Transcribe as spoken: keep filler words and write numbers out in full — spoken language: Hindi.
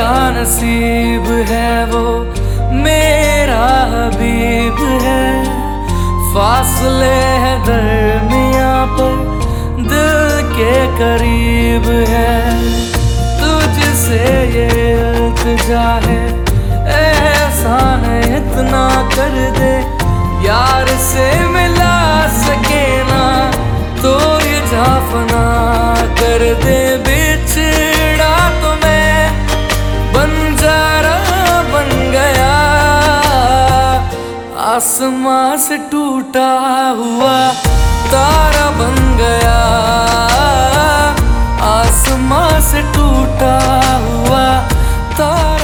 मेरा नसीब है वो मेरा हबीब है। फासले है दरमियां पर दिल के करीब है। तुझसे ये इल्तिजा है एहसान इतना कर दे, यार से मिला सके ना तो ये जाफना कर दे। बिछड़ा तो मैं बंजारा बन गया, आसमां से टूटा हुआ तारा बन गया। आसमां से टूटा हुआ तारा